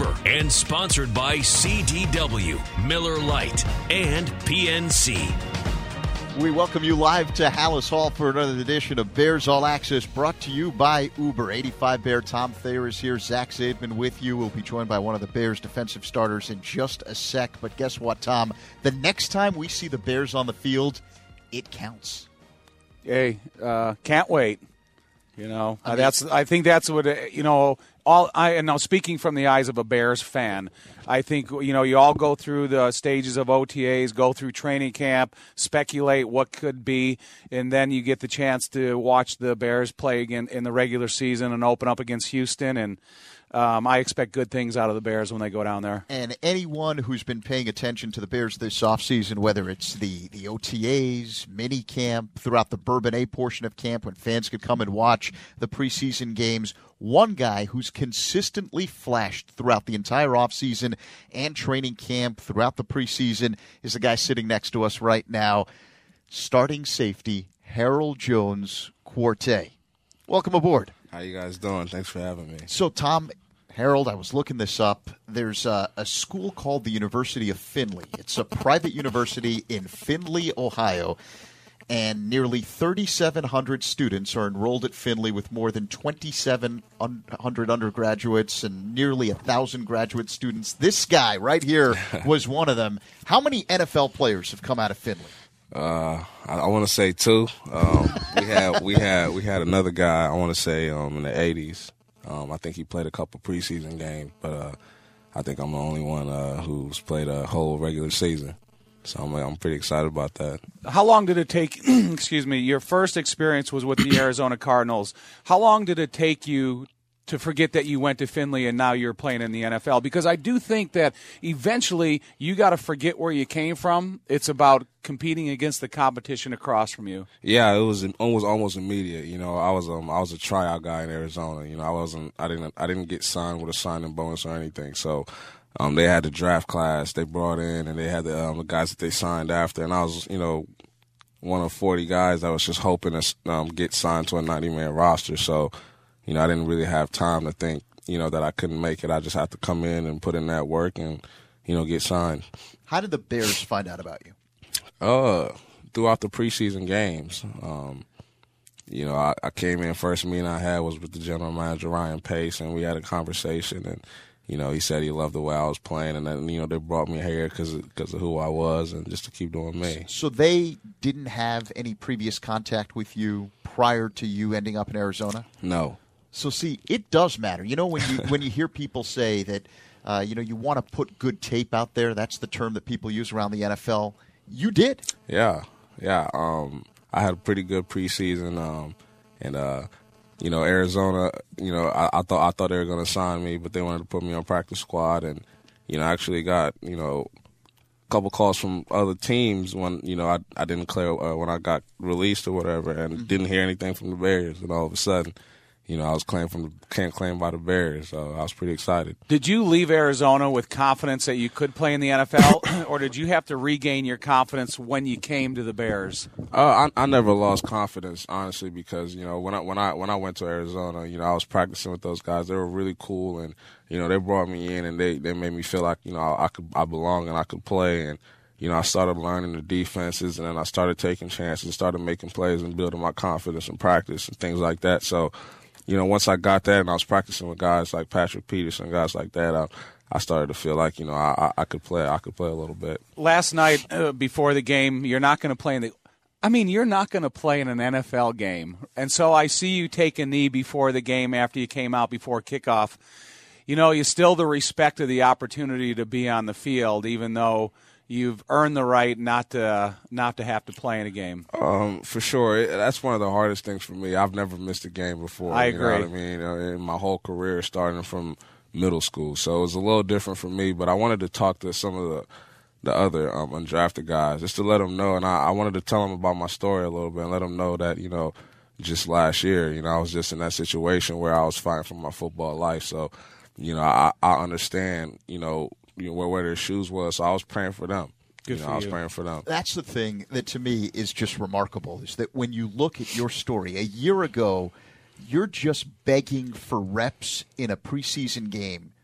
Uber, and sponsored by CDW, Miller Lite, and PNC. We welcome you live to Hallis Hall for another edition of Bears All Access, brought to you by Uber. 85 Bear Tom Thayer is here. Zach Zaidman with you. We'll be joined by one of the Bears' defensive starters in just a sec. But guess what, Tom? The next time we see the Bears on the field, it counts. Hey, can't wait. I think that's what and now speaking from the eyes of a Bears fan, I think you all go through the stages of OTAs, go through training camp, speculate what could be, and then you get the chance to watch the Bears play again in the regular season and open up against Houston. And I expect good things out of the Bears when they go down there. And anyone who's been paying attention to the Bears this offseason, whether it's the OTAs, mini camp, throughout the Bourbonnais portion of camp when fans could come and watch the preseason games, one guy who's consistently flashed throughout the entire offseason and training camp throughout the preseason is the guy sitting next to us right now, starting safety Harold Jones-Quartey. Welcome aboard. How you guys doing? Thanks for having me. So, Tom, Harold, I was looking this up. There's a school called the University of Findlay. It's a private university in Findlay, Ohio, and nearly 3,700 students are enrolled at Findlay with more than 2,700 undergraduates and nearly 1,000 graduate students. This guy right here was one of them. How many NFL players have come out of Findlay? I want to say two. We had another guy. I want to say in the 80s. I think he played a couple preseason games, but I think I'm the only one who's played a whole regular season. So I'm pretty excited about that. How long did it take? Excuse me. Your first experience was with the Arizona Cardinals. How long did it take you to forget that you went to Findlay and now you're playing in the NFL? Because I do think that eventually you got to forget where you came from. It's about competing against the competition across from you. Yeah, it was almost immediate. I was a tryout guy in Arizona. I didn't get signed with a signing bonus or anything. So they had the draft class they brought in, and they had the guys that they signed after, and I was one of 40 guys that was just hoping to get signed to a 90-man roster. So I didn't really have time to think, that I couldn't make it. I just had to come in and put in that work and, get signed. How did the Bears find out about you? Throughout the preseason games. I came in, first meeting I had was with the general manager, Ryan Pace, and we had a conversation. And, he said he loved the way I was playing. And then, they brought me here because of who I was and just to keep doing me. So they didn't have any previous contact with you prior to you ending up in Arizona? No. So, see, it does matter. When you hear people say that, you want to put good tape out there, that's the term that people use around the NFL. You did. Yeah. I had a pretty good preseason, Arizona, I thought they were going to sign me, but they wanted to put me on practice squad, and, I actually got, a couple calls from other teams when, I didn't clear when I got released or whatever, and didn't hear anything from the Bears, and all of a sudden, I was claimed by the Bears, so I was pretty excited. Did you leave Arizona with confidence that you could play in the NFL, or did you have to regain your confidence when you came to the Bears? I never lost confidence, honestly, because when I went to Arizona, I was practicing with those guys. They were really cool, and they brought me in and they made me feel like I belong and I could play, and I started learning the defenses, and then I started taking chances, started making plays and building my confidence in practice and things like that. So, once I got that and I was practicing with guys like Patrick Peterson, guys like that, I started to feel like, I could play. I could play a little bit. Last night before the game, you're not going to play you're not going to play in an NFL game. And so I see you take a knee before the game after you came out before kickoff. You still the respect of the opportunity to be on the field, even though you've earned the right not to have to play in a game. For sure. That's one of the hardest things for me. I've never missed a game before. I agree. You know what I mean? In my whole career, starting from middle school. So it was a little different for me, but I wanted to talk to some of the other undrafted guys just to let them know. And I wanted to tell them about my story a little bit and let them know that, just last year, I was just in that situation where I was fighting for my football life. So, I understand, where their shoes was. So I was praying for them. I was praying for them. That's the thing that to me is just remarkable, is that when you look at your story, a year ago, you're just begging for reps in a preseason game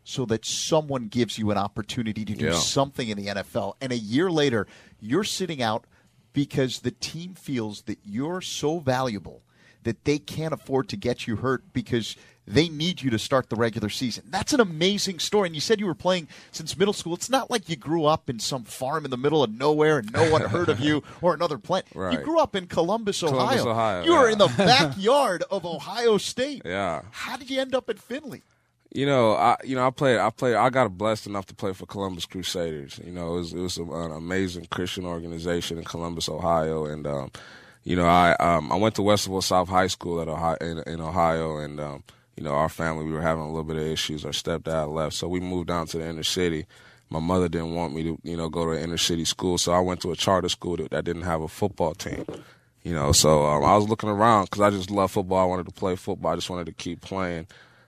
so that someone gives you an opportunity to do something in the NFL. And a year later, you're sitting out because the team feels that you're so valuable that they can't afford to get you hurt because they need you to start the regular season. That's an amazing story. And you said you were playing since middle school. It's not like you grew up in some farm in the middle of nowhere and no one heard of you or another plant. Right. You grew up in Columbus, Ohio. Ohio. You were in the backyard of Ohio State. Yeah. How did you end up at Findlay? I got blessed enough to play for Columbus Crusaders. It was an amazing Christian organization in Columbus, Ohio, and I went to Westerville South High School in Ohio, and our family, we were having a little bit of issues. Our stepdad left, so we moved down to the inner city. My mother didn't want me to go to an inner city school, so I went to a charter school that didn't have a football team. So I was looking around because I just love football. I wanted to play football. I just wanted to keep playing.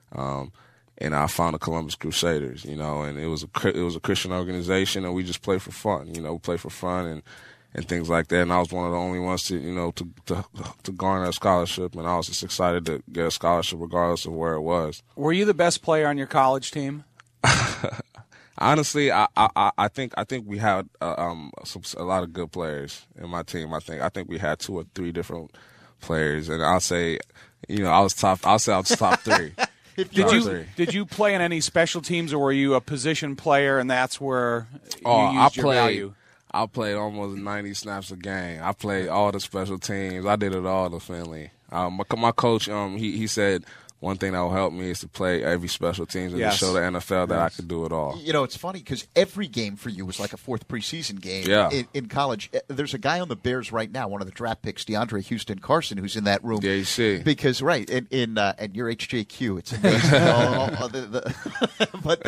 And I found the Columbus Crusaders, and it was a Christian organization, and we just play for fun. We play for fun and things like that. And I was one of the only ones to garner a scholarship, and I was just excited to get a scholarship regardless of where it was. Were you the best player on your college team? Honestly, I think we had a lot of good players in my team. I think we had 2 or 3 different players, and I'll say, I was top 3. Did you play in any special teams, or were you a position player, and that's where you used your value? I played almost 90 snaps a game. I played all the special teams. I did it all to Findlay. My coach, he said one thing that will help me is to play every special teams and to show the NFL that I could do it all. It's funny because every game for you was like a 4th preseason game in college. There's a guy on the Bears right now, one of the draft picks, DeAndre Houston Carson, who's in that room. Yeah, you see. Because, right, in your HJQ, it's amazing. But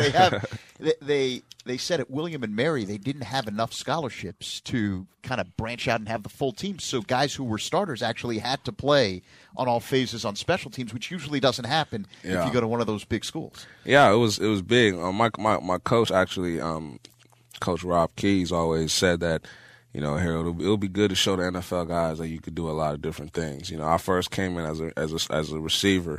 they said at William and Mary they didn't have enough scholarships to kind of branch out and have the full team. So guys who were starters actually had to play on all phases on special teams, which usually doesn't happen if you go to one of those big schools. Yeah, it was big. My coach actually, Coach Rob Keys, always said that, Harold, it'll be good to show the NFL guys that you could do a lot of different things. I first came in as a receiver.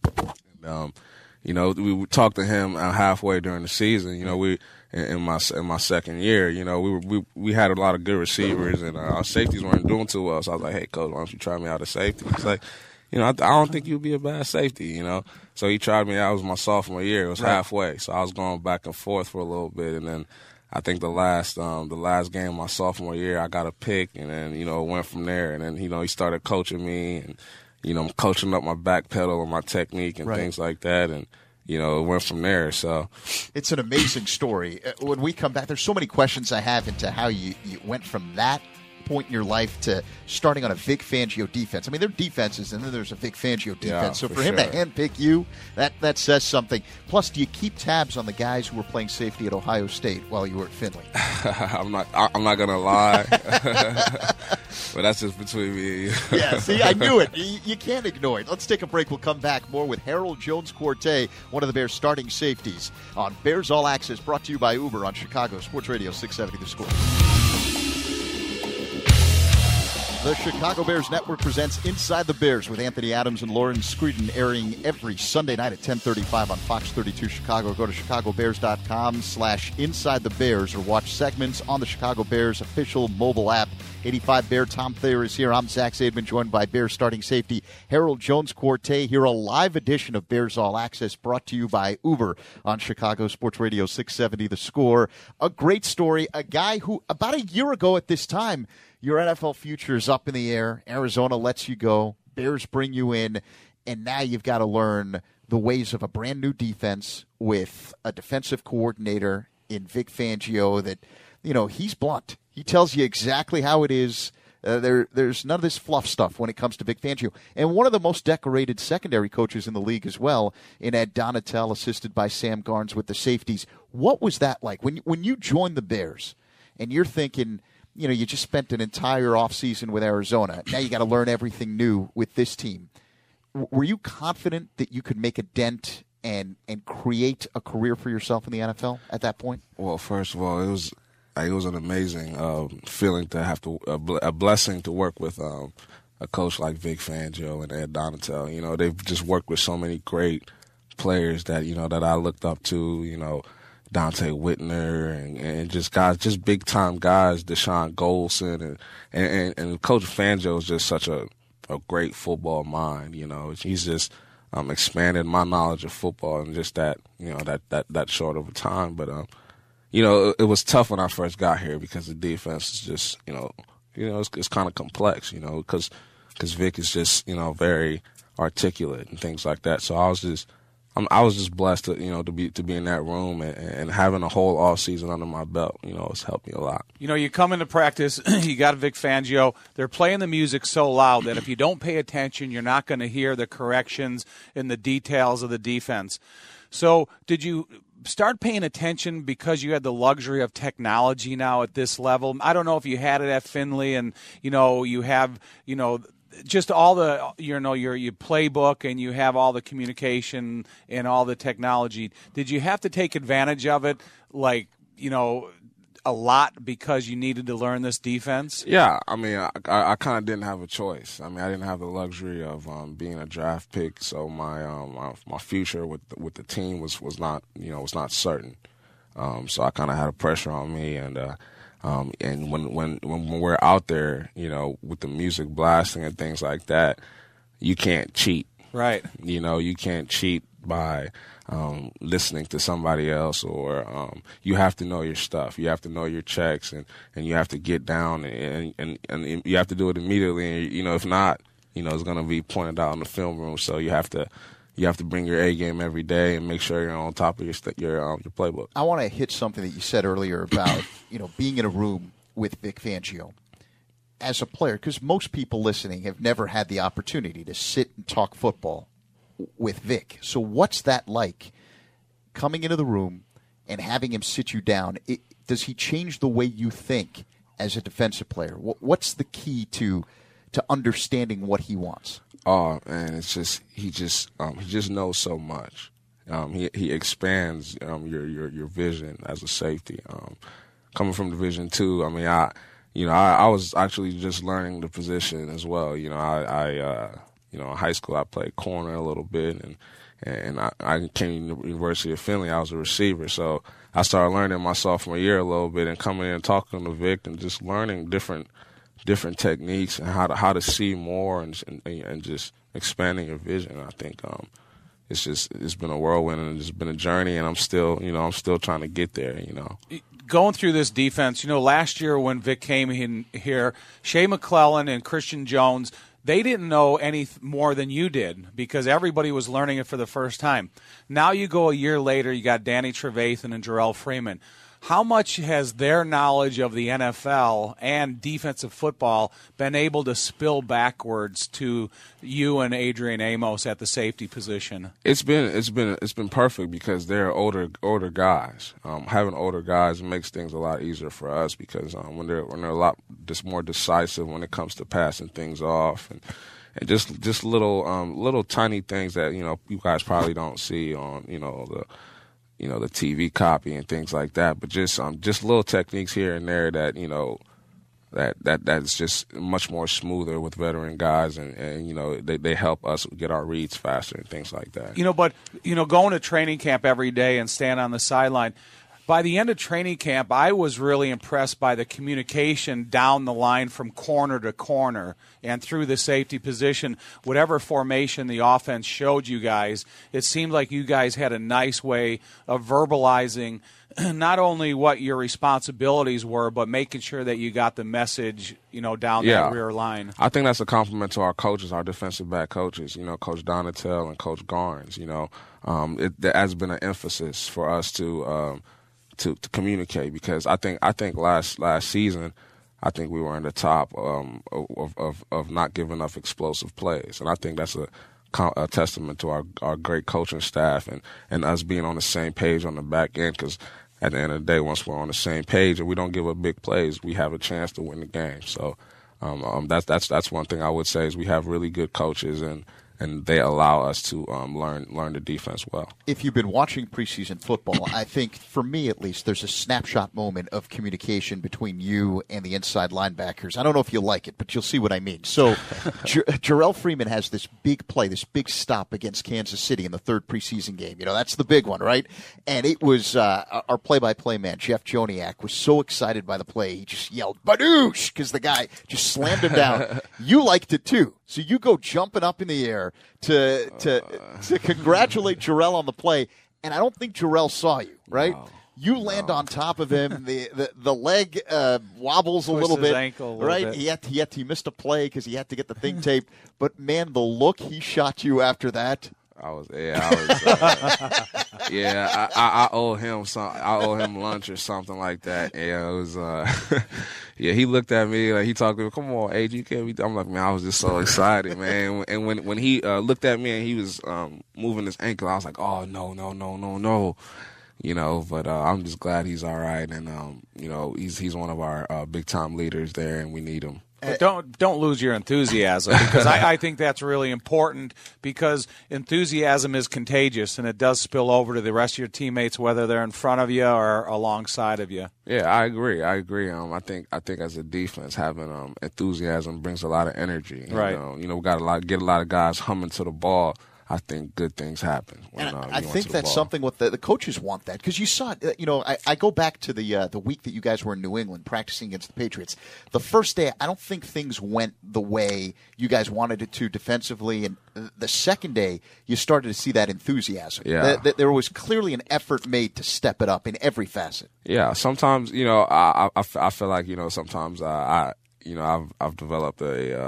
We talked to him halfway during the season. We in my second year, we had a lot of good receivers, and our safeties weren't doing too well. So I was like, "Hey, coach, why don't you try me out as safety?" He's like, I don't think you'd be a bad safety, So he tried me out. It was my sophomore year. It was halfway, so I was going back and forth for a little bit, and then I think the last game of my sophomore year, I got a pick, and then it went from there. And then he started coaching me, and coaching up my back pedal and my technique and things like that, and it went from there. So it's an amazing story. When we come back, there's so many questions I have into how you went from that point in your life to starting on a Vic Fangio defense. I mean, there are defenses, and then there's a Vic Fangio defense. Yeah, so for him to handpick you, that says something. Plus, do you keep tabs on the guys who were playing safety at Ohio State while you were at Findlay? I'm not gonna lie, but that's just between me and you. Yeah, see, I knew it. You can't ignore it. Let's take a break. We'll come back more with Harold Jones-Quartey, one of the Bears' starting safeties, on Bears All Access, brought to you by Uber on Chicago Sports Radio 670 The Score. The Chicago Bears Network presents Inside the Bears with Anthony Adams and Lauren Screeden, airing every Sunday night at 10:35 on Fox 32 Chicago. Go to chicagobears.com/Inside the Bears or watch segments on the Chicago Bears official mobile app. 85 Bear Tom Thayer is here. I'm Zach Zaidman, joined by Bears starting safety Harold Jones-Quartey. Here, a live edition of Bears All Access brought to you by Uber on Chicago Sports Radio 670 The Score. A great story. A guy who, about a year ago at this time, your NFL future is up in the air. Arizona lets you go. Bears bring you in. And now you've got to learn the ways of a brand new defense with a defensive coordinator in Vic Fangio that, he's blunt. He tells you exactly how it is. There's none of this fluff stuff when it comes to Vic Fangio. And one of the most decorated secondary coaches in the league as well, in Ed Donatel, assisted by Sam Garnes with the safeties. What was that like? When you joined the Bears and you're thinking, you just spent an entire offseason with Arizona. Now you got to learn everything new with this team. Were you confident that you could make a dent and create a career for yourself in the NFL at that point? Well, first of all, it was an amazing feeling to have a blessing to work with a coach like Vic Fangio and Ed Donatel. They've just worked with so many great players that that I looked up to, Dante Whitner and just guys, just big time guys, Deshaun Goldson and Coach Fangio is just such a great football mind. He's just expanded my knowledge of football in just that that short of a time. But it was tough when I first got here because the defense is just it's kind of complex, because Vic is just very articulate and things like that. So I was just blessed to be in that room and having a whole off season under my belt. It's helped me a lot. You come into practice, you got Vic Fangio. They're playing the music so loud that if you don't pay attention, you're not going to hear the corrections and the details of the defense. So did you start paying attention because you had the luxury of technology now at this level? I don't know if you had it at Findlay, and you have just all the your playbook, and you have all the communication and all the technology. Did you have to take advantage of it, a lot because you needed to learn this defense? Yeah, I mean, I kind of didn't have a choice. I mean, I didn't have the luxury of being a draft pick, so my future with the team was not certain. So I kind of had a pressure on me, and when we're out there, with the music blasting and things like that, you can't cheat. Right. You can't cheat by listening to somebody else, or you have to know your stuff. You have to know your checks, and you have to get down, and you have to do it immediately. And, if not, it's going to be pointed out in the film room. So you have to bring your A game every day and make sure you're on top of your playbook. I want to hit something that you said earlier about being in a room with Vic Fangio as a player, because most people listening have never had the opportunity to sit and talk football with Vic. So what's that like, coming into the room and having him sit you down? Does he change the way you think as a defensive player? What's the key to understanding what he wants? Oh man, it's just he just knows so much. He expands your vision as a safety. Coming from Division II, I mean, I was actually just learning the position as well. In high school I played corner a little bit, and I came to the University of Findlay. I was a receiver, so I started learning my sophomore year a little bit, and coming in and talking to Vic and just learning different techniques and how to see more and just expanding your vision. I think it's been a whirlwind, and it's been a journey, and I'm still trying to get there. Going through this defense, last year when Vic came in here, Shea McClellan and Christian Jones, they didn't know any more than you did because everybody was learning it for the first time. Now you go a year later, you got Danny Trevathan and Jarrell Freeman. How much has their knowledge of the NFL and defensive football been able to spill backwards to you and Adrian Amos at the safety position? It's been perfect because they're older guys. Having older guys makes things a lot easier for us because when they're a lot just more decisive when it comes to passing things off and just little tiny things that you guys probably don't see on the TV copy and things like that, but just little techniques here and there that that's just much more smoother with veteran guys, and they help us get our reads faster and things like that. But going to training camp every day and stand on the sideline. By the end of training camp, I was really impressed by the communication down the line from corner to corner and through the safety position. Whatever formation the offense showed you guys, it seemed like you guys had a nice way of verbalizing not only what your responsibilities were, but making sure that you got the message, down that rear line. I think that's a compliment to our coaches, our defensive back coaches, Coach Donatel and Coach Garnes. It has been an emphasis for us to communicate because I think last season I think we were in the top of not giving enough explosive plays, and I think that's a testament to our great coaching staff and us being on the same page on the back end, because at the end of the day, once we're on the same page and we don't give up big plays, we have a chance to win the game. So that's one thing I would say is we have really good coaches, and and they allow us to learn the defense well. If you've been watching preseason football, I think, for me at least, there's a snapshot moment of communication between you and the inside linebackers. I don't know if you like it, but you'll see what I mean. So Jarrell Freeman has this big play, this big stop against Kansas City in the third preseason game. That's the big one, right? And it was our play-by-play man, Jeff Joniak, was so excited by the play, he just yelled, "Badoosh!" because the guy just slammed him down. You liked it, too. So you go jumping up in the air to congratulate Jarrell on the play, and I don't think Jarrell saw you, right? No. You land on top of him. The leg wobbles a little bit, ankle a little right? bit. He missed a play because he had to get the thing taped. But man, the look he shot you after that. I owe him I owe him lunch or something like that. Yeah, it was. Yeah, he looked at me like he talked to me. "Come on, AJ, you can't be." I'm like, man, I was just so excited, man. And when he looked at me and he was moving his ankle, I was like, oh no. But I'm just glad he's all right, and he's one of our big time leaders there, and we need him. But don't lose your enthusiasm, because I think that's really important, because enthusiasm is contagious, and it does spill over to the rest of your teammates, whether they're in front of you or alongside of you. Yeah, I agree. I think as a defense, having enthusiasm brings a lot of energy. Right. We got get a lot of guys humming to the ball. I think good things happen. And I think that's something what the coaches want that, because you saw it. I go back to the week that you guys were in New England practicing against the Patriots. The first day, I don't think things went the way you guys wanted it to defensively, and the second day, you started to see that enthusiasm. Yeah. There was clearly an effort made to step it up in every facet. Yeah, sometimes I feel like sometimes I've developed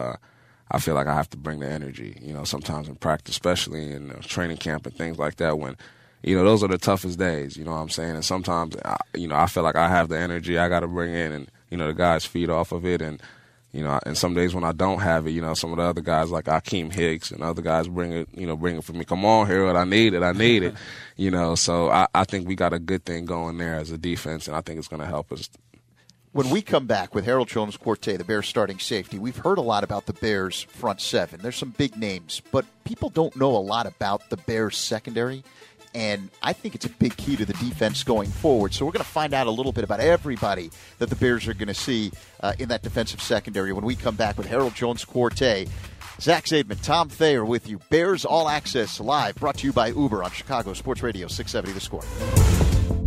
I feel like I have to bring the energy, sometimes in practice, especially in training camp and things like that, when, those are the toughest days, you know what I'm saying? And sometimes, I feel like I have the energy I got to bring in, and, the guys feed off of it. And, and some days when I don't have it, some of the other guys like Akeem Hicks and other guys bring it for me. "Come on, Harold, I need it. So I think we got a good thing going there as a defense, and I think it's going to help us. When we come back with Harold Jones-Quartey, the Bears starting safety, we've heard a lot about the Bears front seven. There's some big names, but people don't know a lot about the Bears secondary, and I think it's a big key to the defense going forward. So we're going to find out a little bit about everybody that the Bears are going to see in that defensive secondary when we come back with Harold Jones-Quartey. Zach Zaidman, Tom Thayer with you. Bears All Access Live, brought to you by Uber on Chicago Sports Radio 670 The Score.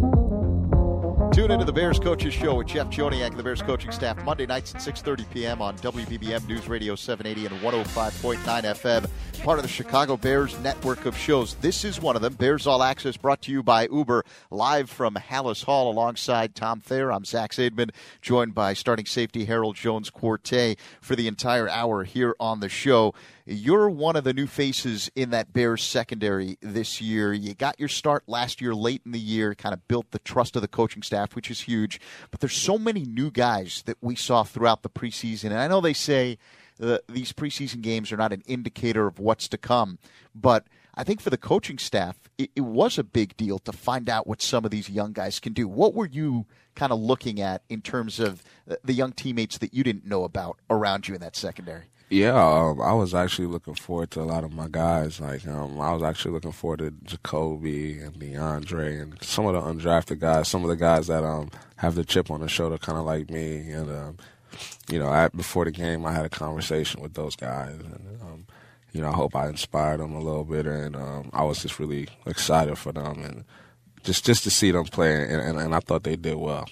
Tune into the Bears Coaches Show with Jeff Joniak and the Bears coaching staff Monday nights at 6:30 p.m. on WBBM News Radio 780 and 105.9 FM, part of the Chicago Bears network of shows. This is one of them, Bears All Access, brought to you by Uber, live from Hallis Hall alongside Tom Thayer. I'm Zach Zaidman, joined by starting safety Harold Jones-Quartey for the entire hour here on the show. You're one of the new faces in that Bears secondary this year. You got your start last year late in the year, kind of built the trust of the coaching staff, which is huge. But there's so many new guys that we saw throughout the preseason. And I know they say these preseason games are not an indicator of what's to come. But I think for the coaching staff, it was a big deal to find out what some of these young guys can do. What were you kind of looking at in terms of the young teammates that you didn't know about around you in that secondary? Yeah, I was actually looking forward to a lot of my guys. I was actually looking forward to Jacoby and DeAndre and some of the undrafted guys, some of the guys that have the chip on their shoulder, kind of like me. And before the game, I had a conversation with those guys, and I hope I inspired them a little bit. And I was just really excited for them, and just to see them play. And I thought they did well.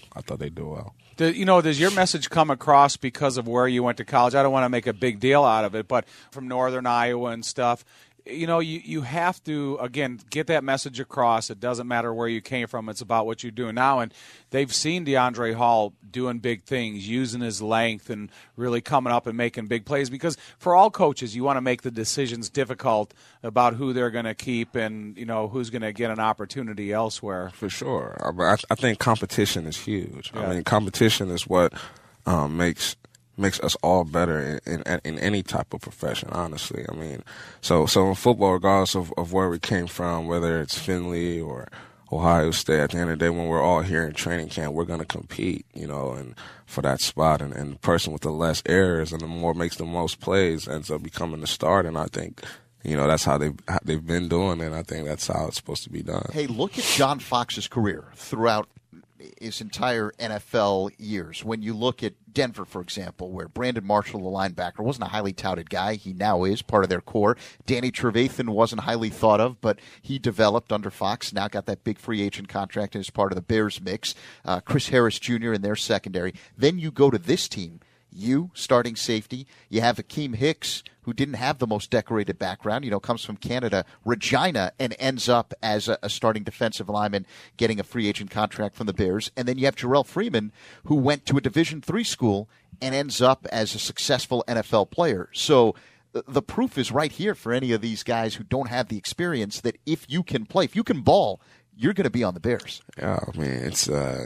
Does your message come across because of where you went to college? I don't want to make a big deal out of it, but from northern Iowa and stuff, you have to, again, get that message across. It doesn't matter where you came from. It's about what you're doing now. And they've seen DeAndre Hall doing big things, using his length and really coming up and making big plays. Because for all coaches, you want to make the decisions difficult about who they're going to keep and, who's going to get an opportunity elsewhere. For sure. I think competition is huge. Yeah. I mean, competition is what makes us all better in any type of profession, honestly. I mean, so in football, regardless of where we came from, whether it's Findlay or Ohio State, at the end of the day, when we're all here in training camp, we're going to compete, and for that spot. And the person with the less errors and the more makes the most plays ends up becoming the start. And I think that's how they've been doing it. I think that's how it's supposed to be done. Hey, look at John Fox's career throughout his entire NFL years. When you look at Denver, for example, where Brandon Marshall, the linebacker, wasn't a highly touted guy. He now is part of their core. Danny Trevathan wasn't highly thought of, but he developed under Fox. Now got that big free agent contract and is part of the Bears mix. Chris Harris Jr. in their secondary. Then you go to this team. You, starting safety. You have Akeem Hicks, who didn't have the most decorated background, comes from Canada, Regina, and ends up as a starting defensive lineman, getting a free agent contract from the Bears. And then you have Jarrell Freeman, who went to a Division III school and ends up as a successful NFL player. So the proof is right here for any of these guys who don't have the experience that if you can play, if you can ball, you're going to be on the Bears. Yeah, I mean, it's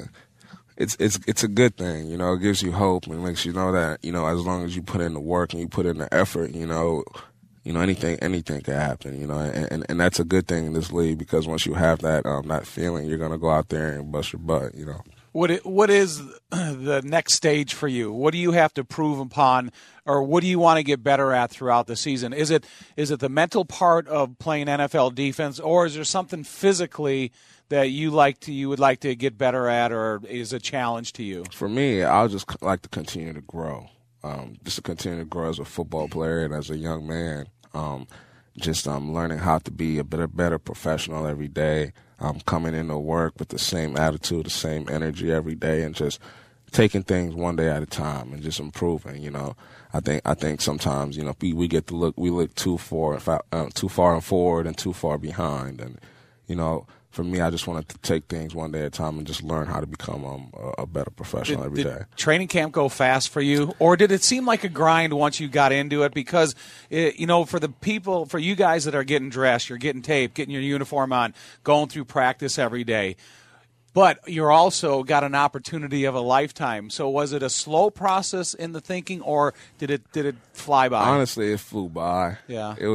a good thing, it gives you hope and makes you know that, as long as you put in the work and you put in the effort, anything can happen, and that's a good thing in this league, because once you have that feeling, you're going to go out there and bust your butt, What is the next stage for you? What do you have to prove upon, or what do you want to get better at throughout the season? Is it the mental part of playing NFL defense, or is there something physically that you would like to get better at, or is a challenge to you? For me, I'll just like to continue to grow, just to continue to grow as a football player and as a young man. Just learning how to be a better professional every day. Coming into work with the same attitude, the same energy every day, and just taking things one day at a time and just improving. I think sometimes we look too far forward and too far behind, and for me, I just wanted to take things one day at a time and just learn how to become a better professional every day. Did training camp go fast for you, or did it seem like a grind once you got into it? Because, for you guys that are getting dressed, you're getting taped, getting your uniform on, going through practice every day, but you're also got an opportunity of a lifetime. So was it a slow process in the thinking, or did it fly by? Honestly, it flew by. Yeah, it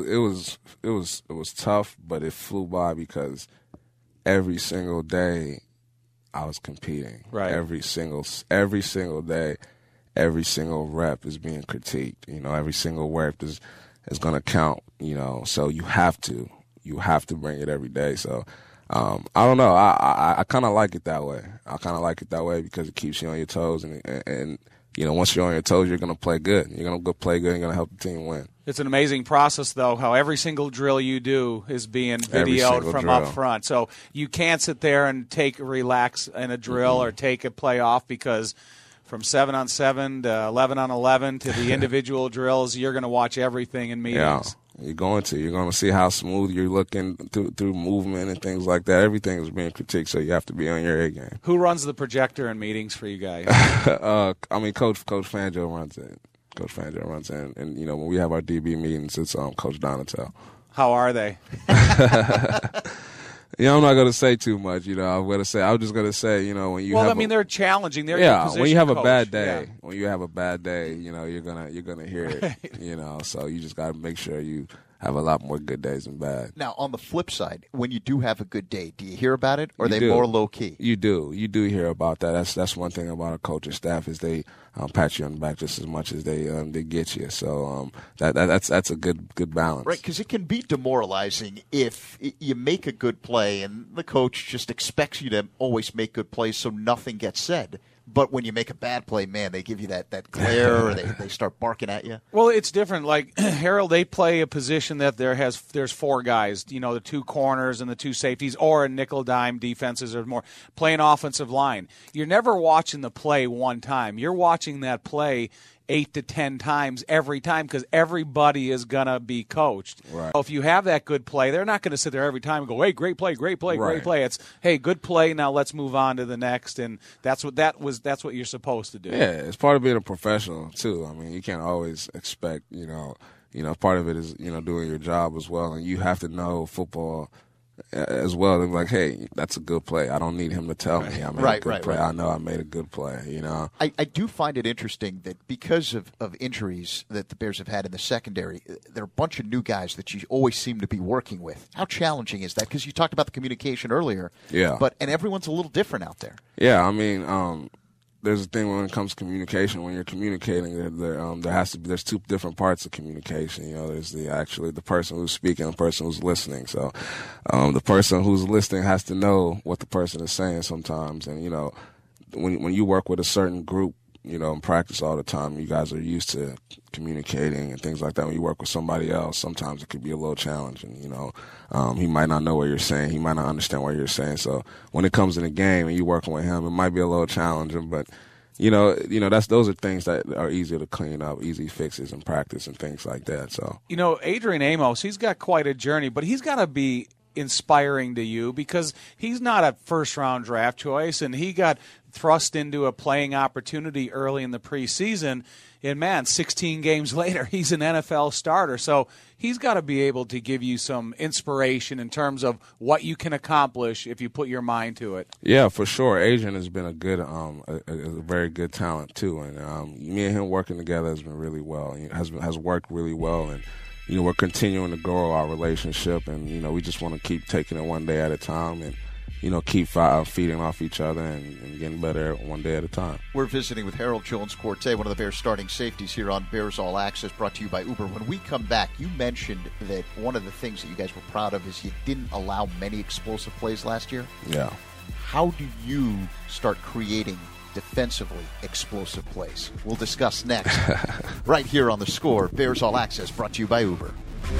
was tough, but it flew by because every single day I was competing. Right. Every single day, every single rep is being critiqued. Every single rep is going to count. So you have to bring it every day. So I don't know. I kind of like it that way. I kind of like it that way because it keeps you on your toes, and once you're on your toes, you're going to play good. You're going to play good. And you're going to help the team win. It's an amazing process, though, how every single drill you do is being videoed from up front. So you can't sit there and relax in a drill or take a play off, because from 7-on-7 to 11-on-11 to the individual drills, you're going to watch everything in meetings. Yeah. You're going to see how smooth you're looking through movement and things like that. Everything is being critiqued, so you have to be on your A game. Who runs the projector in meetings for you guys? Coach Fangio runs it. Coach Fangio runs it, and when we have our DB meetings, it's Coach Donatel. How are they? I'm not going to say too much. I'm just going to say, when you. Well, they're challenging. They're your position when you have coach. A bad day, when you have a bad day, you're gonna hear it. So you just got to make sure you have a lot more good days than bad. Now, on the flip side, when you do have a good day, do you hear about it, or are they more low key? You do hear about that. That's one thing about a coaching staff is they pat you on the back just as much as they get you. So that's a good balance, right? Because it can be demoralizing if you make a good play and the coach just expects you to always make good plays, so nothing gets said. But when you make a bad play, man, they give you that glare, or they start barking at you. Well, it's different. Like Harold, they play a position that there's four guys, the two corners and the two safeties, or a nickel dime defenses or more, playing offensive line. You're never watching the play one time. You're watching that play 8 to 10 times every time, because everybody is going to be coached. Right. So if you have that good play, they're not going to sit there every time and go, hey, great play, great play, great play. It's, hey, good play, now let's move on to the next, and that's what you're supposed to do. Yeah, it's part of being a professional too. You can't always expect, part of it is, doing your job as well, and you have to know football as well. They're like, hey, that's a good play. I don't need him to tell me I made a good play. I know I made a good play, I do find it interesting that because of injuries that the Bears have had in the secondary, there are a bunch of new guys that you always seem to be working with. How challenging is that? Because you talked about the communication earlier. Yeah. And everyone's a little different out there. Yeah, there's a thing when it comes to communication. When you're communicating, there's two different parts of communication. You know, there's the person who's speaking and the person who's listening. So, the person who's listening has to know what the person is saying sometimes. And, you know, when you work with a certain group, you know, in practice all the time, you guys are used to communicating and things like that. When you work with somebody else, sometimes it could be a little challenging, you know. He might not know what you're saying. He might not understand what you're saying. So when it comes in a game and you're working with him, it might be a little challenging. But, you know, those are things that are easier to clean up, easy fixes in practice and things like that. So, you know, Adrian Amos, he's got quite a journey, but he's got to be inspiring to you because he's not a first-round draft choice, and he got thrust into a playing opportunity early in the preseason. And, man, 16 games later, he's an NFL starter. So he's got to be able to give you some inspiration in terms of what you can accomplish if you put your mind to it. Yeah, for sure. Adrian has been a very good talent, too. And me and him working together has been really well. Has worked really well. And, you know, we're continuing to grow our relationship. And, you know, we just want to keep taking it one day at a time and, you know, keep feeding off each other and getting better one day at a time. We're visiting with Harold Jones-Forte, one of the Bears starting safeties here on Bears All Access, brought to you by Uber. When we come back, you mentioned that one of the things that you guys were proud of is you didn't allow many explosive plays last year. Yeah. How do you start creating defensively explosive plays? We'll discuss next right here on The Score. Bears All Access, brought to you by Uber.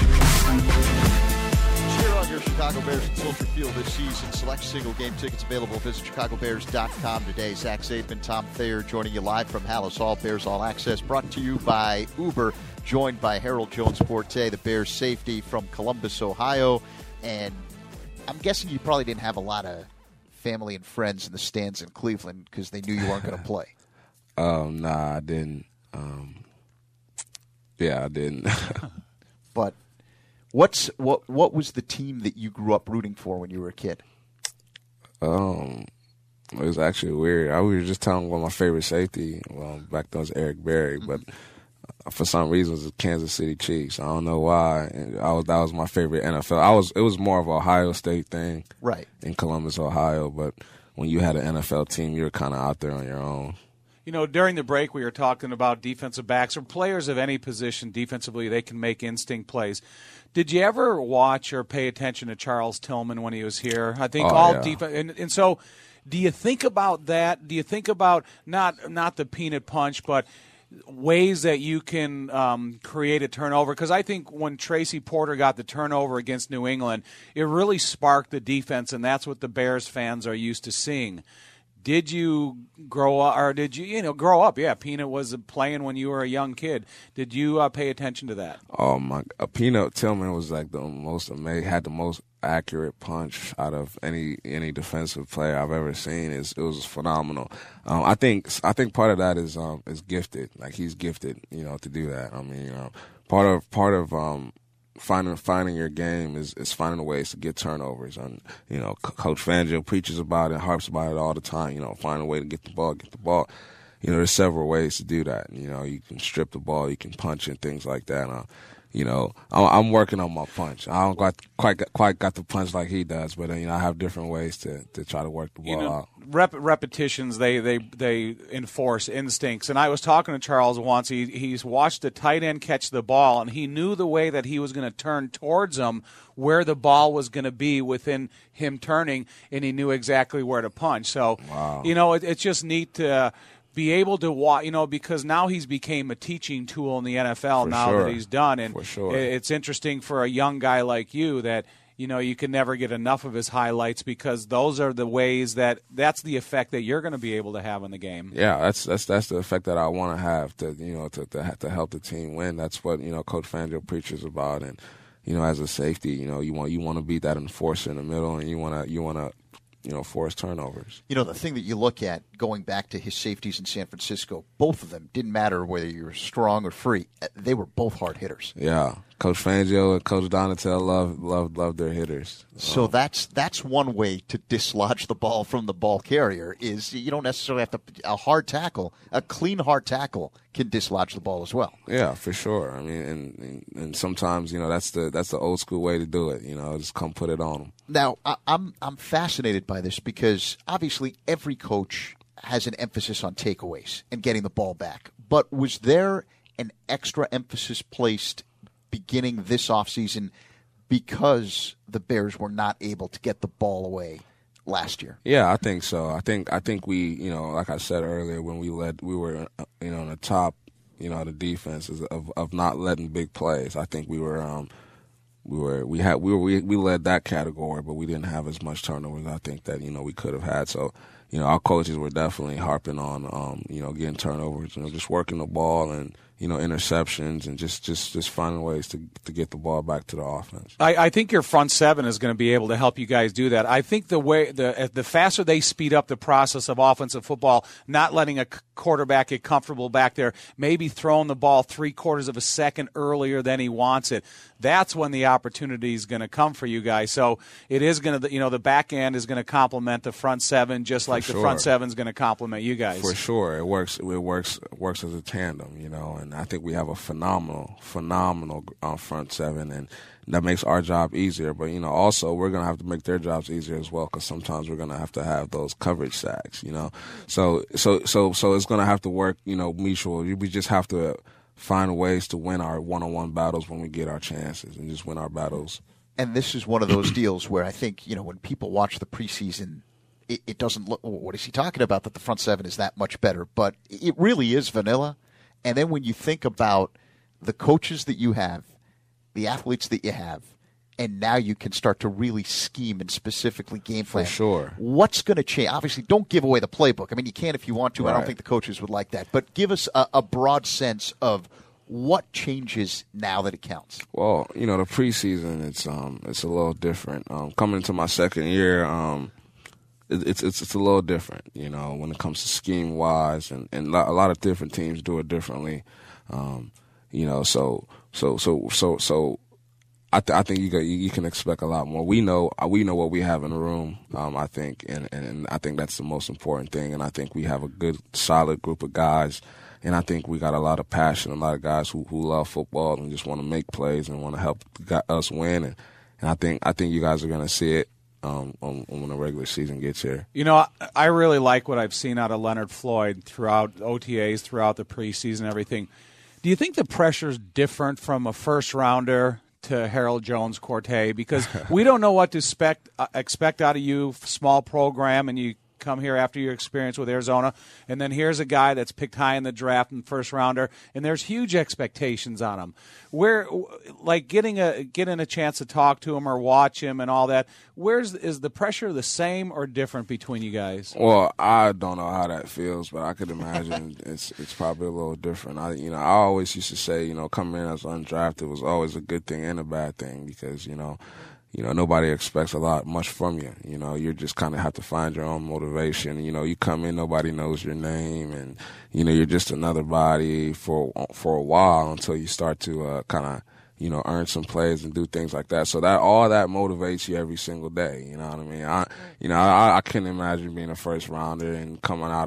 Cheer on your Chicago Bears at Soldier Field this season. Select single game tickets available. Visit ChicagoBears.com today. Zach Zaidman, Tom Thayer joining you live from Hallis Hall. Bears All Access brought to you by Uber. Joined by Harold Jones-Forte, the Bears safety from Columbus, Ohio. And I'm guessing you probably didn't have a lot of family and friends in the stands in Cleveland because they knew you weren't going to play. Nah, I didn't. I didn't. But what was the team that you grew up rooting for when you were a kid? It was actually weird. I was just telling one of my favorite safety. Well, back then was Eric Berry, but for some reason it was the Kansas City Chiefs. I don't know why. And that was my favorite NFL. It was more of an Ohio State thing, right? In Columbus, Ohio. But when you had an NFL team, you were kind of out there on your own. You know, during the break we were talking about defensive backs or players of any position defensively. They can make instinct plays. Did you ever watch or pay attention to Charles Tillman when he was here? I think defense, and so do you think about that? Do you think about not the peanut punch, but ways that you can create a turnover? Because I think when Tracy Porter got the turnover against New England, it really sparked the defense, and that's what the Bears fans are used to seeing. Did you grow up, or did you grow up? Yeah, Peanut was playing when you were a young kid. Did you pay attention to that? Oh my! Peanut Tillman was like the most amazing. Had the most accurate punch out of any defensive player I've ever seen. It was phenomenal. I think part of that is gifted. Like he's gifted, to do that. I mean, part of finding your game is finding ways to get turnovers. And, Coach Fangio preaches about it, harps about it all the time, find a way to get the ball. There's several ways to do that. You can strip the ball, you can punch and things like that. I'm working on my punch. I don't quite got the punch like he does, but I have different ways to try to work the ball out. Repetitions, they enforce instincts. And I was talking to Charles once. He's watched a tight end catch the ball, and he knew the way that he was going to turn towards him, where the ball was going to be within him turning, and he knew exactly where to punch. So, wow. It's just neat to be able to watch, because now he's became a teaching tool in the NFL that he's done. And for sure. It's interesting for a young guy like you that, you can never get enough of his highlights, because those are the ways that's the effect that you're going to be able to have in the game. Yeah, that's the effect that I want to have to help the team win. That's what, Coach Fangio preaches about. And, as a safety, you want to be that enforcer in the middle, and you want to force turnovers. The thing that you look at, going back to his safeties in San Francisco, both of them didn't matter whether you were strong or free. They were both hard hitters. Yeah. Coach Fangio and Coach Donatel love their hitters. So that's one way to dislodge the ball from the ball carrier is you don't necessarily have to a clean hard tackle can dislodge the ball as well. Yeah, for sure. I mean, and sometimes that's the old school way to do it. Just come put it on them. Now I'm fascinated by this because obviously every coach has an emphasis on takeaways and getting the ball back. But was there an extra emphasis placed beginning this offseason because the Bears were not able to get the ball away last year? Yeah, I think so. I think we, like I said earlier, when we were, on the top, the defenses of not letting big plays. I think we led that category, but we didn't have as much turnovers. I think that we could have had. So, our coaches were definitely harping on, getting turnovers, just working the ball and interceptions and just finding ways to get the ball back to the offense. I think your front seven is going to be able to help you guys do that. I think the faster they speed up the process of offensive football, not letting a quarterback get comfortable back there, maybe throwing the ball 3/4 of a second earlier than he wants it, that's when the opportunity is going to come for you guys. So it is going to, the back end is going to complement the front seven, just like the front seven is going to complement you guys. For sure, it works as a tandem, and I think we have a phenomenal front seven, and that makes our job easier. But also we're going to have to make their jobs easier as well, because sometimes we're going to have those coverage sacks. So it's going to have to work, mutual. We just have to find ways to win our one-on-one battles when we get our chances, and just win our battles. And this is one of those deals where I think when people watch the preseason, it doesn't look. What is he talking about? That the front seven is that much better, but it really is vanilla. And then when you think about the coaches that you have, the athletes that you have, and now you can start to really scheme and specifically game plan. For sure. What's going to change? Obviously, don't give away the playbook. I mean, you can if you want to. Right. I don't think the coaches would like that. But give us a broad sense of what changes now that it counts. Well, the preseason, it's a little different. Coming into my second year, it's a little different, when it comes to scheme wise, and a lot of different teams do it differently, So I think you can expect a lot more. We know what we have in the room. I think, and I think that's the most important thing. And I think we have a good, solid group of guys. And I think we got a lot of passion, a lot of guys who love football and just want to make plays and want to help us win. And I think you guys are going to see it. When the regular season gets here. I really like what I've seen out of Leonard Floyd throughout OTAs, throughout the preseason, everything. Do you think the pressure's different from a first-rounder to Harold Jones-Corte? Because we don't know what to expect out of you, small program, and you come here after your experience with Arizona, and then here's a guy that's picked high in the draft and first rounder, and there's huge expectations on him. Where, like, getting a chance to talk to him or watch him and all that, is the pressure the same or different between you guys? Well, I don't know how that feels, but I could imagine it's probably a little different. I always used to say, coming in as undrafted was always a good thing and a bad thing, because nobody expects much from you. You just kind of have to find your own motivation. You come in, nobody knows your name, and you're just another body for a while until you start to kind of earn some plays and do things like that. So all that motivates you every single day. You know what I mean? I couldn't imagine being a first rounder and coming out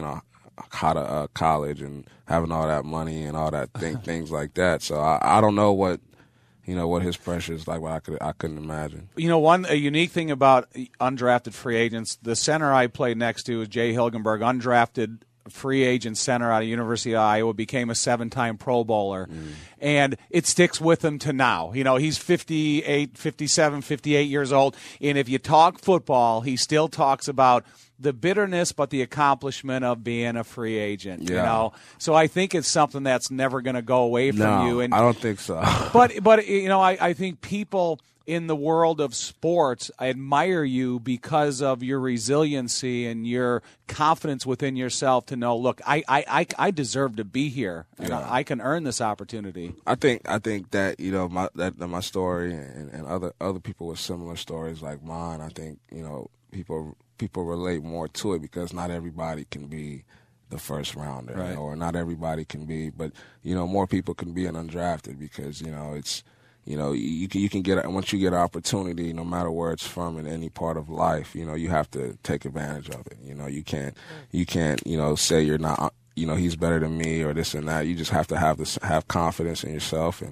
of college and having all that money and all that things like that. So I don't know what his pressure is like, but I couldn't imagine. A unique thing about undrafted free agents, the center I played next to is Jay Hilgenberg, undrafted free agent center out of University of Iowa, became a 7-time Pro Bowler. And it sticks with him to now. He's 58, 57, 58 years old. And if you talk football, he still talks about the bitterness, but the accomplishment of being a free agent. Yeah. So I think it's something that's never going to go away from you. And I don't think so. But I think people in the world of sports admire you because of your resiliency and your confidence within yourself to know, look, I deserve to be here, and I can earn this opportunity. I think that my story and other people with similar stories like mine, I think people relate more to it, because not everybody can be the first rounder, right, or not everybody can be, but more people can be an undrafted, because it's you can get, once you get an opportunity, no matter where it's from in any part of life, you have to take advantage of it. You can't say you're not, he's better than me or this and that. You just have to have confidence in yourself and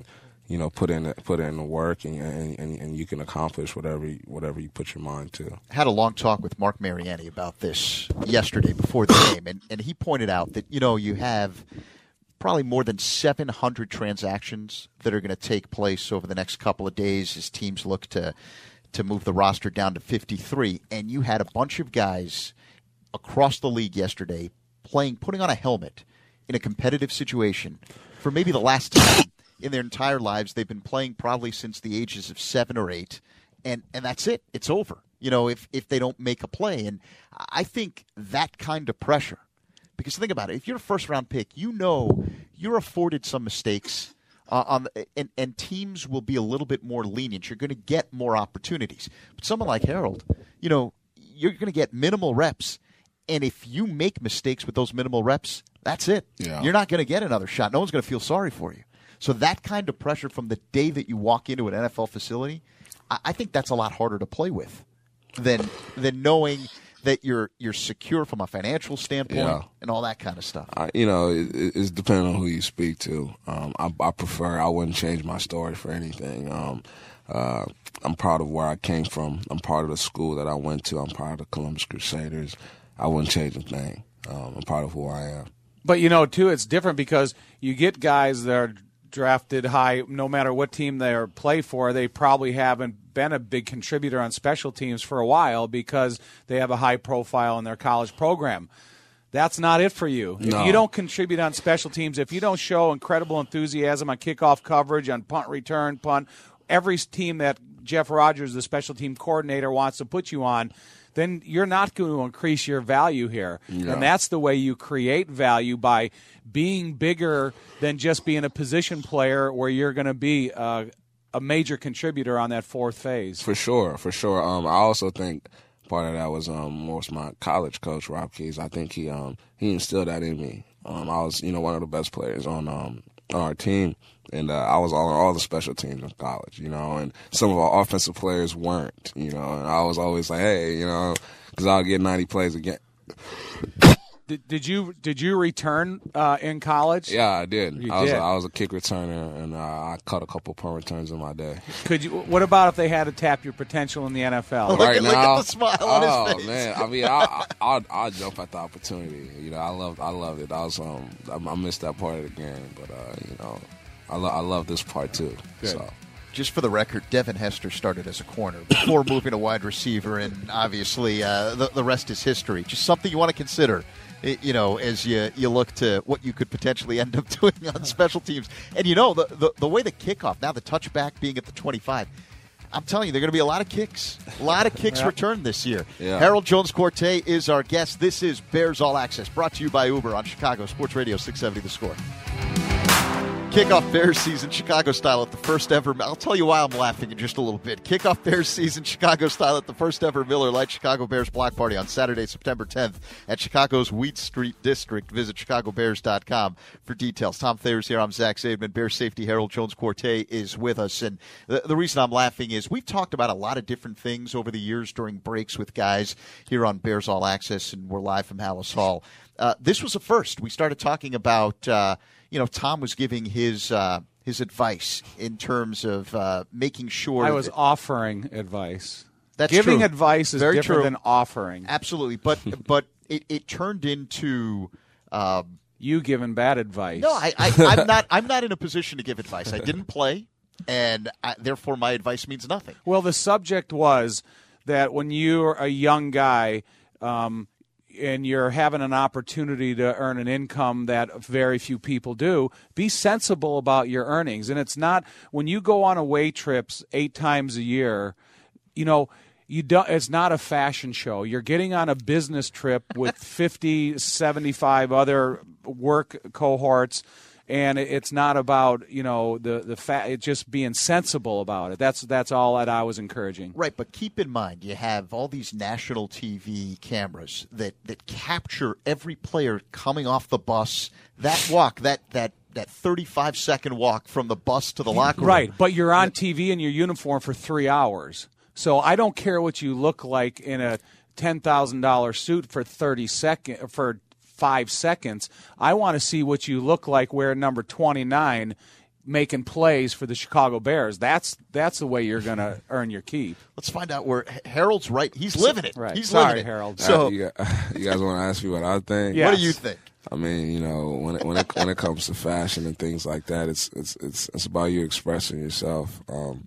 put in the work, and you can accomplish whatever you put your mind to. I had a long talk with Mark Mariani about this yesterday before the game, and he pointed out that you have probably more than 700 transactions that are going to take place over the next couple of days as teams look to move the roster down to 53, and you had a bunch of guys across the league yesterday putting on a helmet in a competitive situation for maybe the last time in their entire lives. They've been playing probably since the ages of 7 or 8, and that's it. It's over, if they don't make a play. And I think that kind of pressure, because think about it, if you're a first-round pick, you're afforded some mistakes, and teams will be a little bit more lenient. You're going to get more opportunities. But someone like Harold, you're going to get minimal reps, and if you make mistakes with those minimal reps, that's it. Yeah. You're not going to get another shot. No one's going to feel sorry for you. So that kind of pressure from the day that you walk into an NFL facility, I think that's a lot harder to play with than knowing that you're secure from a financial standpoint and all that kind of stuff. It's depending on who you speak to. I wouldn't change my story for anything. I'm proud of where I came from. I'm part of the school that I went to. I'm part of the Columbus Crusaders. I wouldn't change a thing. I'm proud of who I am. But, too, it's different because you get guys that are drafted high, no matter what team they play for, they probably haven't been a big contributor on special teams for a while because they have a high profile in their college program. That's not it for you. No. If you don't contribute on special teams, if you don't show incredible enthusiasm on kickoff coverage, on punt return, every team that Jeff Rogers, the special team coordinator, wants to put you on, then you're not going to increase your value here. Yeah. And that's the way you create value, by being bigger than just being a position player where you're going to be a major contributor on that fourth phase. For sure. I also think part of that was my college coach, Rob Keys. I think he instilled that in me. I was one of the best players on our team. And I was on all the special teams in college, and some of our offensive players weren't, and I was always like, hey, because I'll get 90 plays again. Did you return in college? Yeah, I did. You I did. was a kick returner, and I caught a couple punt returns in my day. What about if they had to tap your potential in the NFL? Look at the smile on his face. Man, I mean, I'll jump at the opportunity. I loved it. I missed that part of the game, but I love this part too. Good. So. Just for the record, Devin Hester started as a corner before moving to wide receiver, and obviously the rest is history. Just something you want to consider, as you look to what you could potentially end up doing on special teams. And the way the kickoff, now the touchback being at the 25, I'm telling you, there are going to be a lot of kicks returned this year. Yeah. Harold Jones-Quartey is our guest. This is Bears All Access, brought to you by Uber on Chicago Sports Radio 670 The Score. Kickoff Bears season Chicago style at the first ever. I'll tell you why I'm laughing in just a little bit. Kickoff Bears season Chicago style at the first ever Miller Lite Chicago Bears block party on Saturday, September 10th at Chicago's Wheat Street District. Visit chicagobears.com for details. Tom Thayer's here. I'm Zach Zaidman. Bears safety Harold Jones-Quartey is with us. And the reason I'm laughing is we've talked about a lot of different things over the years during breaks with guys here on Bears All Access, and we're live from Hallis Hall. This was a first. We started talking about Tom was giving his advice in terms of making sure. I was offering advice. That's Giving true. advice is Very different true. than offering. Absolutely, but it turned into you giving bad advice. No, I'm not in a position to give advice. I didn't play, and therefore my advice means nothing. Well, the subject was that when you're a young guy. And you're having an opportunity to earn an income that very few people do, be sensible about your earnings. And it's not when you go on away trips 8 times a year, it's not a fashion show. You're getting on a business trip with 50, 75 other work cohorts. And it's not about it's just being sensible about it. That's all that I was encouraging. Right, but keep in mind you have all these national TV cameras that capture every player coming off the bus. That walk, that 35-second walk from the bus to the locker room. Right, but you're on TV in your uniform for 3 hours. So I don't care what you look like in a $10,000 suit for 5 seconds. I want to see what you look like wearing number 29 making plays for the Chicago Bears. That's the way you're going to earn your keep. Let's find out where Harold's right. He's living it. Right. He's Sorry, living it. Harold. So, you guys want to ask me what I think? Yeah. what do you think? I mean, when it comes to fashion and things like that, it's about you expressing yourself.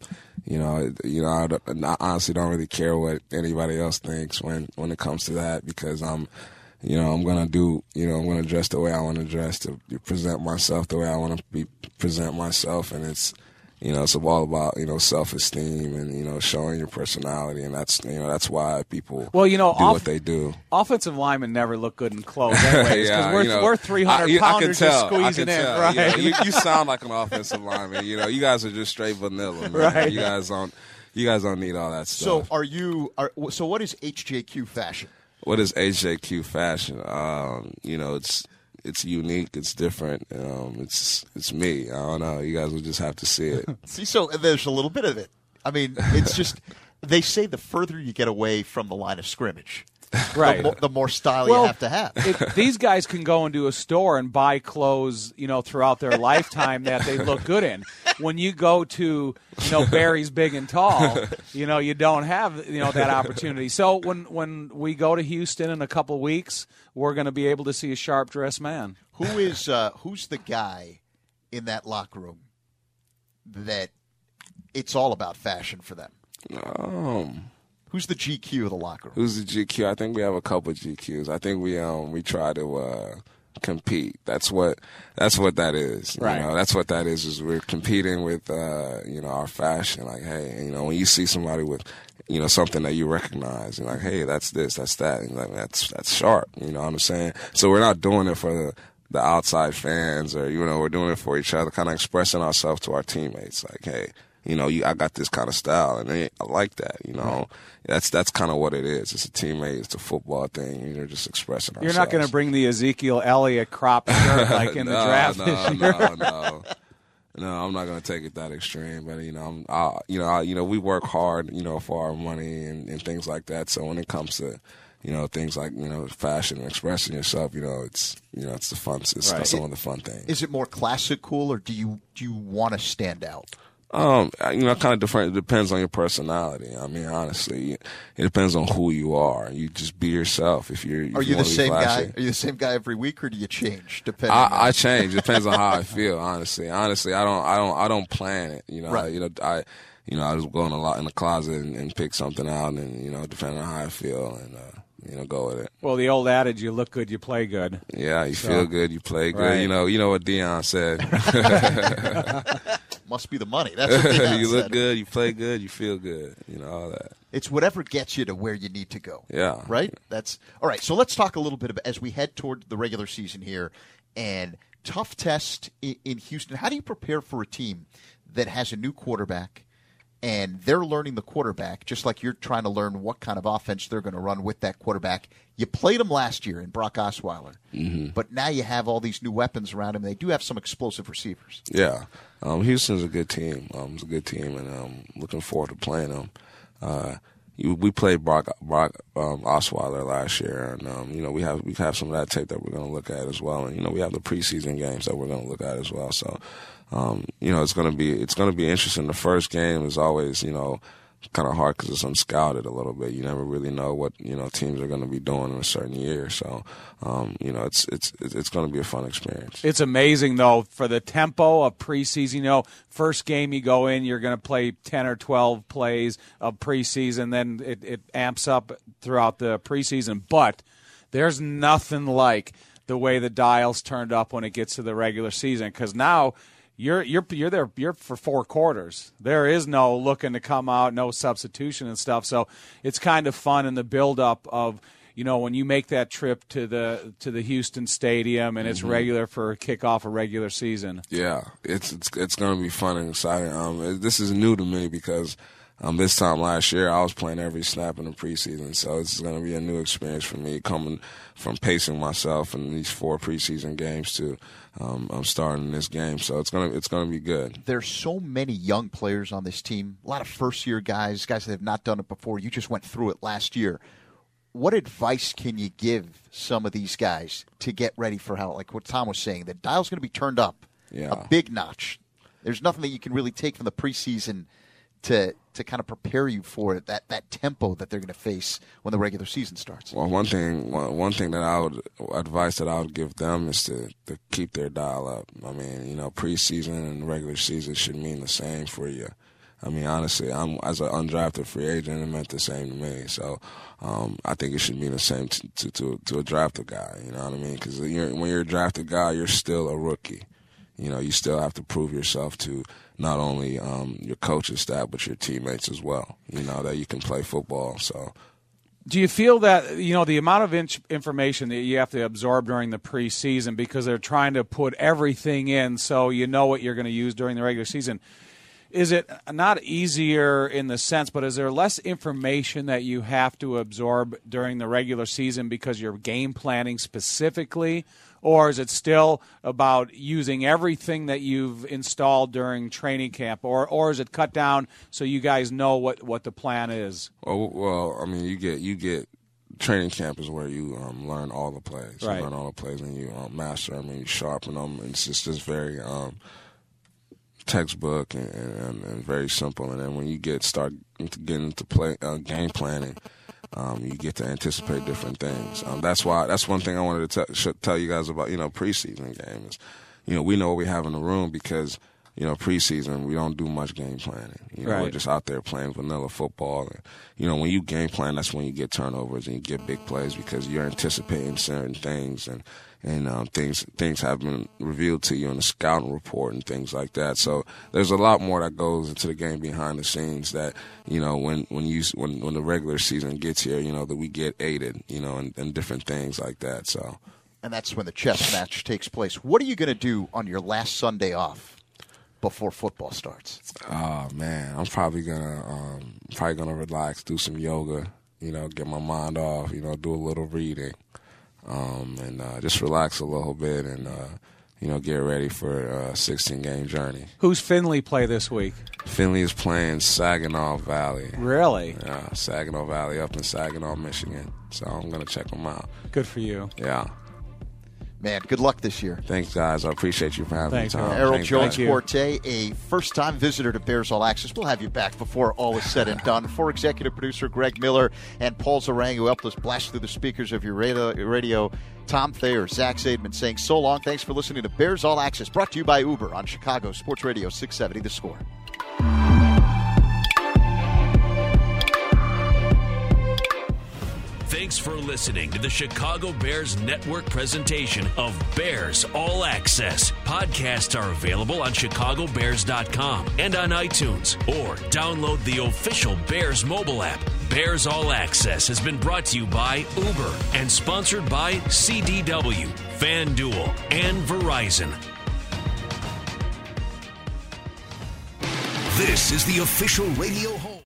I honestly don't really care what anybody else thinks when it comes to that, because I'm gonna dress the way I want to dress, to present myself the way I want to present myself, and it's all about self-esteem and showing your personality, and that's why people do what they do. Offensive linemen never look good in clothes, anyways, because we're 300 I pounders can just tell. squeezing in, right? You sound like an offensive lineman. You guys are just straight vanilla, man. Right. You guys don't need all that stuff. So so what is HJQ fashion? What is HJQ fashion? It's unique. It's different. It's me. I don't know. You guys will just have to see it. See, so there's a little bit of it. I mean, it's just they say the further you get away from the line of scrimmage, Right. the more style you have to have. These guys can go into a store and buy clothes, throughout their lifetime that they look good in. When you go to, Barry's Big and Tall, you don't have, that opportunity. So when we go to Houston in a couple weeks, we're going to be able to see a sharp dressed man. Who's the guy in that locker room that it's all about fashion for them? Who's the GQ of the locker room? Who's the GQ? I think we have a couple of GQs. I think we try to compete. That's what that is. Right. That's what that is we're competing with our fashion. Like, hey, when you see somebody with something that you recognize, and like, hey, that's this, that's that, and like, that's sharp. You know what I'm saying? So we're not doing it for the outside fans, or we're doing it for each other, kind of expressing ourselves to our teammates. Like, hey, I got this kind of style, and I like that. That's kind of what it is. It's a teammate. It's a football thing. You're just expressing ourselves. You're not going to bring the Ezekiel Elliott crop shirt like in the draft this year. No, I'm not going to take it that extreme. But we work hard, for our money and things like that. So when it comes to things like fashion and expressing yourself, it's the fun. It's Right. some of the fun things. Is it more classic cool, or do you want to stand out? Kind of different. It depends on your personality. I mean, honestly, it depends on who you are. You just be yourself. Are you the same guy? Are you the same guy every week, or do you change depending? I change. It depends on how I feel. Honestly, I don't plan it. Right. I just go in the closet and pick something out, and depending on how I feel, and go with it. Well, the old adage, you look good, you play good. Yeah, you feel good, you play good. Right. You know what Deion said. Must be the money. That's what Deion You look said. good, you play good, you feel good. All that. It's whatever gets you to where you need to go. Yeah. Right? That's all right. So let's talk a little bit about as we head toward the regular season here, and tough test in Houston. How do you prepare for a team that has a new quarterback and they're learning the quarterback just like you're trying to learn what kind of offense they're going to run with that quarterback? You played him last year in Brock Osweiler, but now you have all these new weapons around him. They do have some explosive receivers. Yeah. Houston's a good team. It's a good team, and I'm looking forward to playing them. We played Brock Osweiler last year, and we have some of that tape that we're going to look at as well, and we have the preseason games that we're going to look at as well. So, it's going to be interesting. The first game is always kind of hard because it's unscouted a little bit. You never really know what teams are going to be doing in a certain year. So, it's going to be a fun experience. It's amazing, though, for the tempo of preseason. First game you go in, you're going to play 10 or 12 plays of preseason. Then it amps up throughout the preseason. But there's nothing like the way the dials turned up when it gets to the regular season, because now you're there. You're for 4 quarters. There is no looking to come out, no substitution and stuff. So it's kind of fun in the build-up of when you make that trip to the Houston Stadium and it's regular for a kickoff a regular season. Yeah, it's going to be fun and exciting. This is new to me because this time last year I was playing every snap in the preseason, so this is going to be a new experience for me, coming from pacing myself in these 4 preseason games to I'm starting this game. So it's gonna be good. There's so many young players on this team. A lot of first-year guys that have not done it before. You just went through it last year. What advice can you give some of these guys to get ready for like what Tom was saying, the dial's going to be turned up a big notch There's nothing that you can really take from the preseason to kind of prepare you for it, that tempo that they're going to face when the regular season starts. Well, one thing that advice that I would give them is to keep their dial up. I mean, preseason and regular season should mean the same for you. I mean, honestly, as an undrafted free agent, it meant the same to me. So I think it should mean the same to a drafted guy. You know what I mean? Because when you're a drafted guy, you're still a rookie. You still have to prove yourself to not only your coaching staff but your teammates as well. That you can play football. So, do you feel that the amount of information that you have to absorb during the preseason, because they're trying to put everything in so you know what you're going to use during the regular season? Is it not easier in the sense, but is there less information that you have to absorb during the regular season because you're game planning specifically? Or is it still about using everything that you've installed during training camp? Or is it cut down so you guys know what the plan is? Well, I mean, you get training camp is where you learn all the plays. Right. You learn all the plays and you master them and you sharpen them. And it's just very textbook and very simple. And then when you start getting into game planning, you get to anticipate different things. That's one thing I wanted to tell you guys about, preseason game is, we know what we have in the room because, preseason we don't do much game planning. Right. We're just out there playing vanilla football. And, when you game plan, that's when you get turnovers and you get big plays because you're anticipating certain things and things have been revealed to you in the scouting report and things like that. So there's a lot more that goes into the game behind the scenes that, when the regular season gets here, that we get aided, and different things like that. So, and that's when the chess match takes place. What are you going to do on your last Sunday off before football starts? Oh man, I'm probably gonna relax, do some yoga, get my mind off, do a little reading. And just relax a little bit and, get ready for a 16-game journey. Who's Finley play this week? Finley is playing Saginaw Valley. Really? Yeah, Saginaw Valley up in Saginaw, Michigan. So I'm going to check them out. Good for you. Yeah. Man, good luck this year. Thanks, guys. I appreciate you for having me, Tom. Errol Jones-Forte, a first-time visitor to Bears All Access. We'll have you back before all is said and done. For executive producer Greg Miller and Paul Zarang, who helped us blast through the speakers of your radio, Tom Thayer, Zach Zaidman saying so long. Thanks for listening to Bears All Access, brought to you by Uber on Chicago Sports Radio 670 The Score. Thanks for listening to the Chicago Bears Network presentation of Bears All Access. Podcasts are available on chicagobears.com and on iTunes, or download the official Bears mobile app. Bears All Access has been brought to you by Uber and sponsored by CDW, FanDuel, and Verizon. This is the official radio home